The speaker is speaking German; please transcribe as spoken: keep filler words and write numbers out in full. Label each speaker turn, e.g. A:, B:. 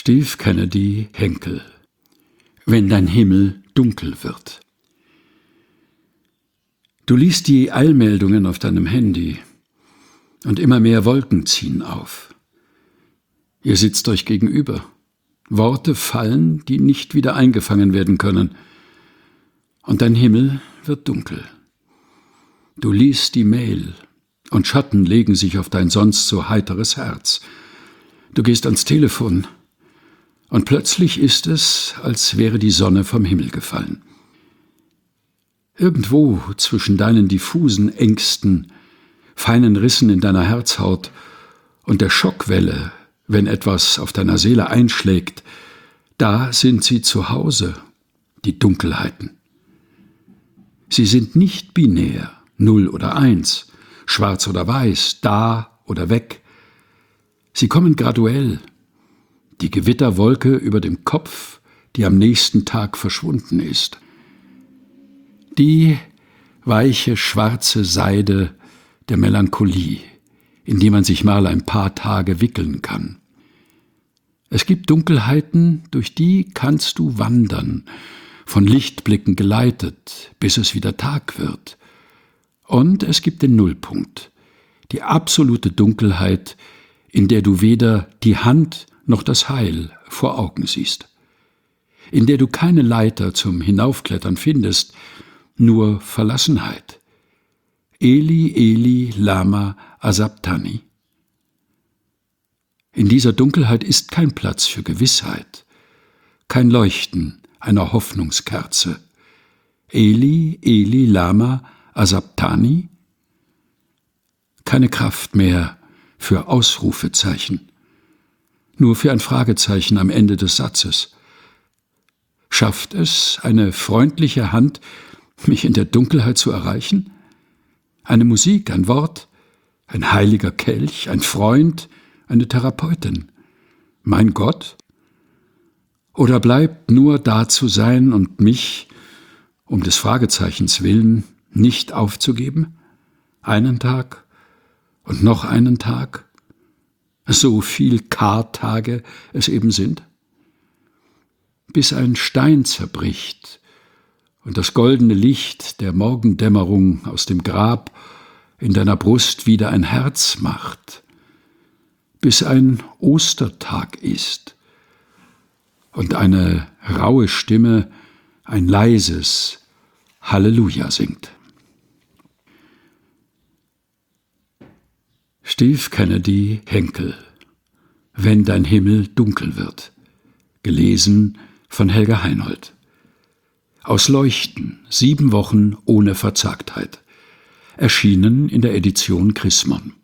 A: Steve Kennedy Henkel. Wenn dein Himmel dunkel wird. Du liest die Eilmeldungen auf deinem Handy und immer mehr Wolken ziehen auf. Ihr sitzt euch gegenüber. Worte fallen, die nicht wieder eingefangen werden können. Und dein Himmel wird dunkel. Du liest die Mail und Schatten legen sich auf dein sonst so heiteres Herz. Du gehst ans Telefon und plötzlich ist es, als wäre die Sonne vom Himmel gefallen. Irgendwo zwischen deinen diffusen Ängsten, feinen Rissen in deiner Herzhaut und der Schockwelle, wenn etwas auf deiner Seele einschlägt, da sind sie zu Hause, die Dunkelheiten. Sie sind nicht binär, null oder eins, schwarz oder weiß, da oder weg. Sie kommen graduell, die Gewitterwolke über dem Kopf, die am nächsten Tag verschwunden ist. Die weiche, schwarze Seide der Melancholie, in die man sich mal ein paar Tage wickeln kann. Es gibt Dunkelheiten, durch die kannst du wandern, von Lichtblicken geleitet, bis es wieder Tag wird. Und es gibt den Nullpunkt, die absolute Dunkelheit, in der du weder die Hand noch das Heil vor Augen siehst, in der du keine Leiter zum Hinaufklettern findest, nur Verlassenheit. Eli, Eli, lama asabtani. In dieser Dunkelheit ist kein Platz für Gewissheit, kein Leuchten einer Hoffnungskerze. Eli, Eli, lama asabtani. Keine Kraft mehr für Ausrufezeichen, nur für ein Fragezeichen am Ende des Satzes. Schafft es eine freundliche Hand, mich in der Dunkelheit zu erreichen? Eine Musik, ein Wort, ein heiliger Kelch, ein Freund, eine Therapeutin. Mein Gott? Oder bleibt nur da zu sein und mich, um des Fragezeichens willen, nicht aufzugeben? Einen Tag und noch einen Tag? So viel Kartage es eben sind? Bis ein Stein zerbricht und das goldene Licht der Morgendämmerung aus dem Grab in deiner Brust wieder ein Herz macht, bis ein Ostertag ist und eine raue Stimme ein leises Halleluja singt. Steve Kennedy Henkel. Wenn dein Himmel dunkel wird. Gelesen von Helga Heinold. Aus Leuchten, sieben Wochen ohne Verzagtheit. Erschienen in der Edition Chrismon.